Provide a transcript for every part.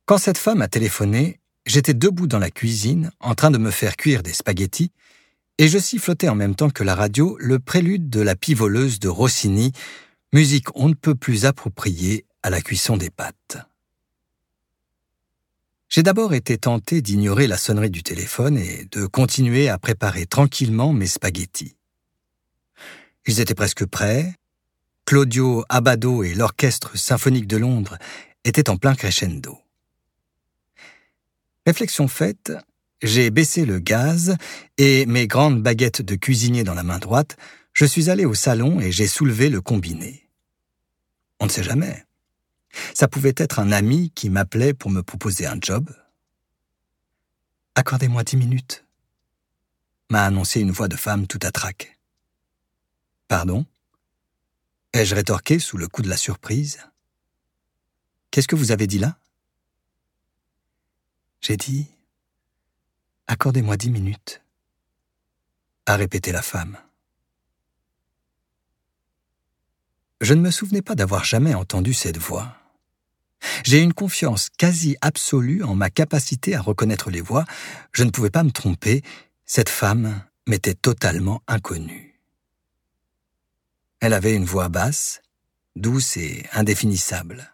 Quand cette femme a téléphoné, j'étais debout dans la cuisine, en train de me faire cuire des spaghettis, et je sifflotais en même temps que la radio le prélude de la Pie voleuse de Rossini, musique on ne peut plus appropriée à la cuisson des pâtes. J'ai d'abord été tenté d'ignorer la sonnerie du téléphone et de continuer à préparer tranquillement mes spaghettis. Ils étaient presque prêts. Claudio Abbado et l'Orchestre symphonique de Londres étaient en plein crescendo. Réflexion faite, j'ai baissé le gaz et mes grandes baguettes de cuisinier dans la main droite, je suis allé au salon et j'ai soulevé le combiné. On ne sait jamais. Ça pouvait être un ami qui m'appelait pour me proposer un job. « Accordez-moi 10 minutes », m'a annoncé une voix de femme tout à trac. « Pardon ?» ai-je rétorqué sous le coup de la surprise. « Qu'est-ce que vous avez dit là ?» J'ai dit « Accordez-moi 10 minutes », a répété la femme. Je ne me souvenais pas d'avoir jamais entendu cette voix. J'ai une confiance quasi absolue en ma capacité à reconnaître les voix. Je ne pouvais pas me tromper. Cette femme m'était totalement inconnue. Elle avait une voix basse, douce et indéfinissable.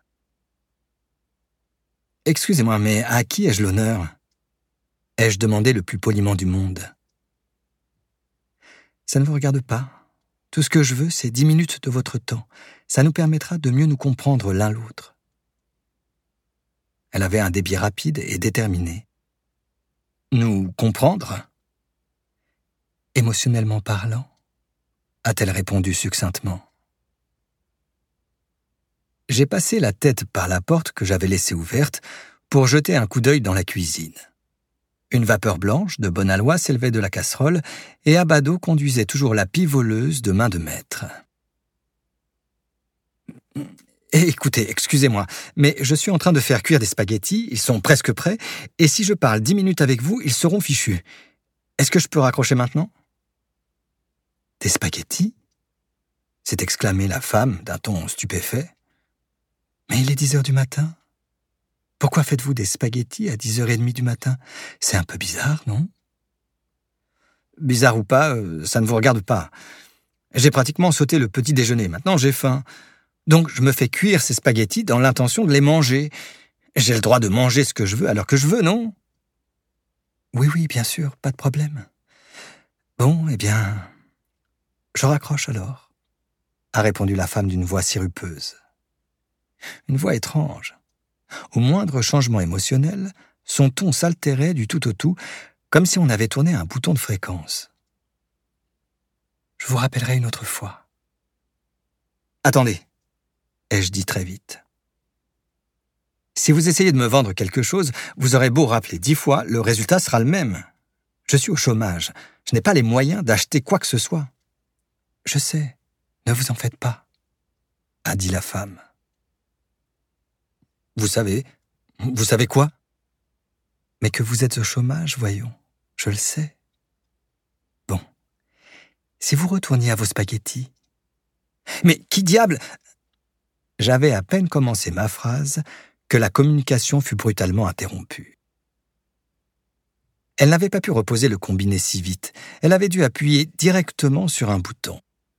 « Excusez-moi, mais à qui ai-je l'honneur » ai-je demandé le plus poliment du monde. « Ça ne vous regarde pas. Tout ce que je veux, c'est 10 minutes de votre temps. Ça nous permettra de mieux nous comprendre l'un l'autre. » Elle avait un débit rapide et déterminé. « Nous comprendre ?» « Émotionnellement parlant ?» a-t-elle répondu succinctement. J'ai passé la tête par la porte que j'avais laissée ouverte pour jeter un coup d'œil dans la cuisine. Une vapeur blanche de bon aloi s'élevait de la casserole et Abbado conduisait toujours la pie voleuse de main de maître. « Écoutez, excusez-moi, mais je suis en train de faire cuire des spaghettis, ils sont presque prêts, et si je parle 10 minutes avec vous, ils seront fichus. Est-ce que je peux raccrocher maintenant ?» « Des spaghettis ?» s'est exclamée la femme d'un ton stupéfait. « Mais il est 10 heures du matin. Pourquoi faites-vous des spaghettis à 10h30 du matin? C'est un peu bizarre, non ?» Bizarre ou pas, ça ne vous regarde pas. J'ai pratiquement sauté le petit déjeuner, maintenant j'ai faim. Donc je me fais cuire ces spaghettis dans l'intention de les manger. J'ai le droit de manger ce que je veux à l'heure que je veux, non? Oui, bien sûr, pas de problème. Bon, eh bien, je raccroche alors, a répondu la femme d'une voix sirupeuse. Une voix étrange. Au moindre changement émotionnel, son ton s'altérait du tout au tout, comme si on avait tourné un bouton de fréquence. Je vous rappellerai une autre fois. Attendez, ai-je dit très vite. Si vous essayez de me vendre quelque chose, vous aurez beau rappeler 10 fois, le résultat sera le même. Je suis au chômage, je n'ai pas les moyens d'acheter quoi que ce soit. Je sais, ne vous en faites pas, a dit la femme. Vous savez quoi? Mais que vous êtes au chômage, voyons, je le sais. Bon, si vous retourniez à vos spaghettis. Mais qui diable? J'avais à peine commencé ma phrase que la communication fut brutalement interrompue. Elle n'avait pas pu reposer le combiné si vite, elle avait dû appuyer directement sur un bouton.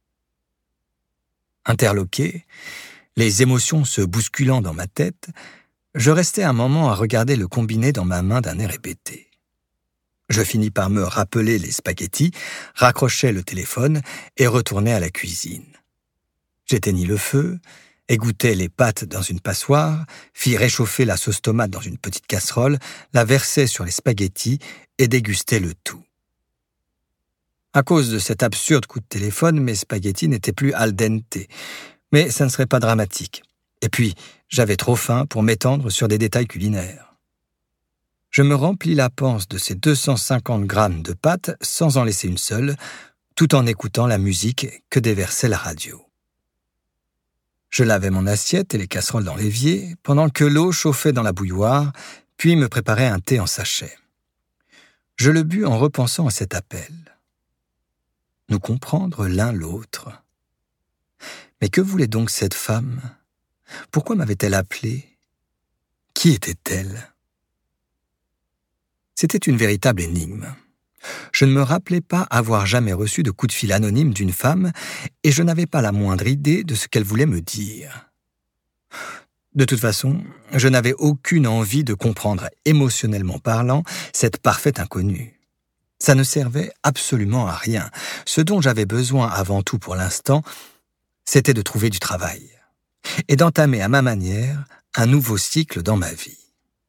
Interloqué, les émotions se bousculant dans ma tête, je restai un moment à regarder le combiné dans ma main d'un air hébété. Je finis par me rappeler les spaghettis, raccrochai le téléphone et retournai à la cuisine. J'éteignis le feu, égouttai les pâtes dans une passoire, fis réchauffer la sauce tomate dans une petite casserole, la versai sur les spaghettis et dégustai le tout. À cause de cet absurde coup de téléphone, mes spaghettis n'étaient plus al dente, mais ça ne serait pas dramatique. Et puis, j'avais trop faim pour m'étendre sur des détails culinaires. Je me remplis la panse de ces 250 grammes de pâtes sans en laisser une seule, tout en écoutant la musique que déversait la radio. Je lavais mon assiette et les casseroles dans l'évier, pendant que l'eau chauffait dans la bouilloire, puis me préparais un thé en sachet. Je le bus en repensant à cet appel. Nous comprendre l'un l'autre. Mais que voulait donc cette femme? Pourquoi m'avait-elle appelé? Qui était-elle? C'était une véritable énigme. Je ne me rappelais pas avoir jamais reçu de coup de fil anonyme d'une femme et je n'avais pas la moindre idée de ce qu'elle voulait me dire. De toute façon, je n'avais aucune envie de comprendre, émotionnellement parlant, cette parfaite inconnue. Ça ne servait absolument à rien. Ce dont j'avais besoin avant tout pour l'instant, c'était de trouver du travail et d'entamer à ma manière un nouveau cycle dans ma vie.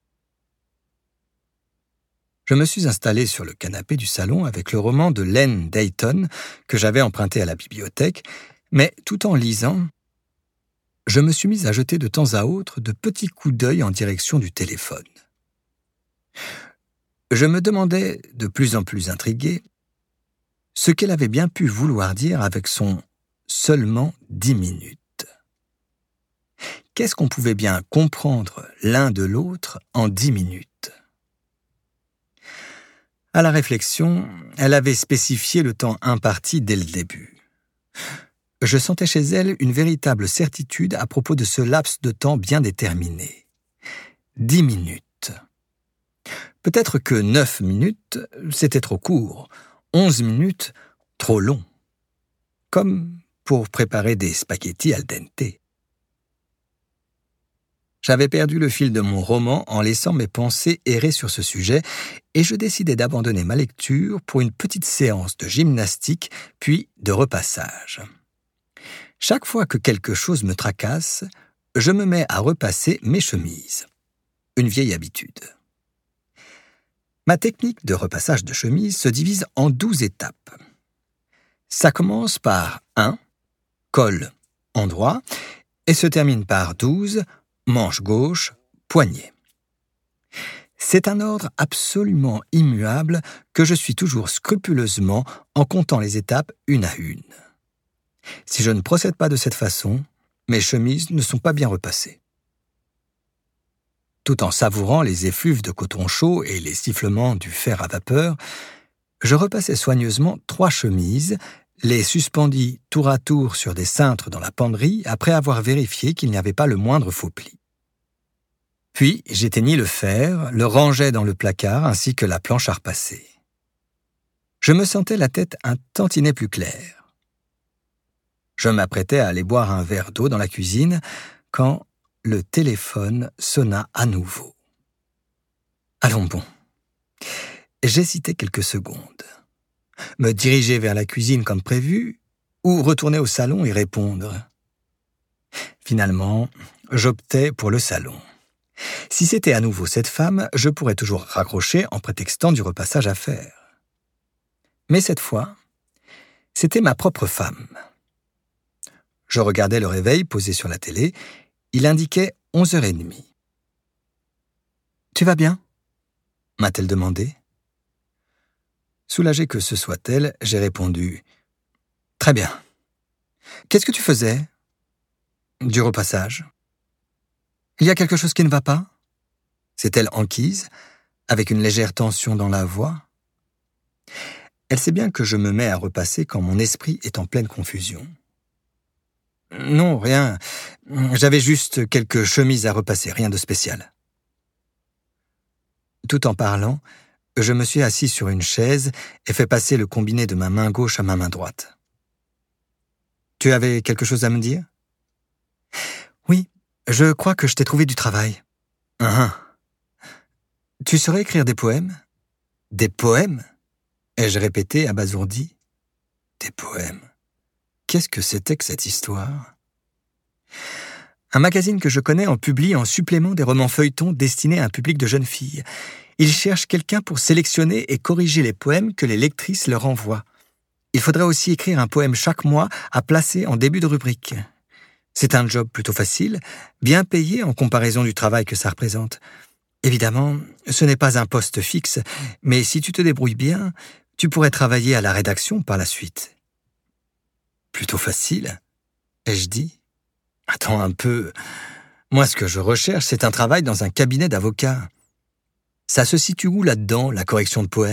Je me suis installé sur le canapé du salon avec le roman de Len Dayton que j'avais emprunté à la bibliothèque, mais tout en lisant, je me suis mis à jeter de temps à autre de petits coups d'œil en direction du téléphone. Je me demandais, de plus en plus intrigué, ce qu'elle avait bien pu vouloir dire avec son « seulement 10 minutes ». Qu'est-ce qu'on pouvait bien comprendre l'un de l'autre en 10 minutes? À la réflexion, elle avait spécifié le temps imparti dès le début. Je sentais chez elle une véritable certitude à propos de ce laps de temps bien déterminé. 10 minutes. Peut-être que 9 minutes, c'était trop court. 11 minutes, trop long. Comme pour préparer des spaghettis al dente. J'avais perdu le fil de mon roman en laissant mes pensées errer sur ce sujet et je décidai d'abandonner ma lecture pour une petite séance de gymnastique puis de repassage. Chaque fois que quelque chose me tracasse, je me mets à repasser mes chemises. Une vieille habitude. Ma technique de repassage de chemise se divise en 12 étapes. Ça commence par 1, col, endroit, et se termine par 12, manche gauche, poignet. C'est un ordre absolument immuable que je suis toujours scrupuleusement en comptant les étapes une à une. Si je ne procède pas de cette façon, mes chemises ne sont pas bien repassées. Tout en savourant les effluves de coton chaud et les sifflements du fer à vapeur, je repassais soigneusement 3 chemises, les suspendis tour à tour sur des cintres dans la penderie après avoir vérifié qu'il n'y avait pas le moindre faux pli. Puis j'éteignis le fer, le rangeai dans le placard ainsi que la planche à repasser. Je me sentais la tête un tantinet plus claire. Je m'apprêtais à aller boire un verre d'eau dans la cuisine quand le téléphone sonna à nouveau. Allons bon. J'hésitais quelques secondes. Me diriger vers la cuisine comme prévu ou retourner au salon et répondre. Finalement, j'optais pour le salon. Si c'était à nouveau cette femme, je pourrais toujours raccrocher en prétextant du repassage à faire. Mais cette fois, c'était ma propre femme. Je regardais le réveil posé sur la télé. Il indiquait 11h30. « Tu vas bien ?» m'a-t-elle demandé. Soulagé que ce soit elle, j'ai répondu « Très bien. Qu'est-ce que tu faisais ?»« Du repassage. »« Il y a quelque chose qui ne va pas ?» C'est-elle enquise, avec une légère tension dans la voix. Elle sait bien que je me mets à repasser quand mon esprit est en pleine confusion. « Non, rien. J'avais juste quelques chemises à repasser, rien de spécial. » Tout en parlant, je me suis assis sur une chaise et fait passer le combiné de ma main gauche à ma main droite. « Tu avais quelque chose à me dire ?»« Oui, je crois que je t'ai trouvé du travail. »« Tu saurais écrire des poèmes ?»« Des poèmes ?» ai-je répété abasourdi. « Des poèmes. Qu'est-ce que c'était que cette histoire ?» Un magazine que je connais en publie en supplément des romans feuilletons destinés à un public de jeunes filles. Ils cherchent quelqu'un pour sélectionner et corriger les poèmes que les lectrices leur envoient. Il faudrait aussi écrire un poème chaque mois à placer en début de rubrique. C'est un job plutôt facile, bien payé en comparaison du travail que ça représente. Évidemment, ce n'est pas un poste fixe, mais si tu te débrouilles bien, tu pourrais travailler à la rédaction par la suite. Plutôt facile, ai-je dit. Attends un peu. Moi, ce que je recherche, c'est un travail dans un cabinet d'avocat. Ça se situe où là-dedans, la correction de poèmes ?